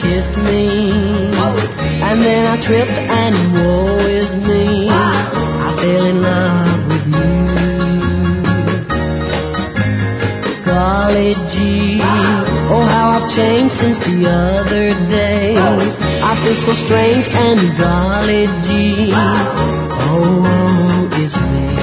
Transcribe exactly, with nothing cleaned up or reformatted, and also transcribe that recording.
kissed me, and then I tripped and woe is me, I fell in love with you. Golly gee, oh how I've changed since the other day. I feel so strange and golly gee, oh woe is me.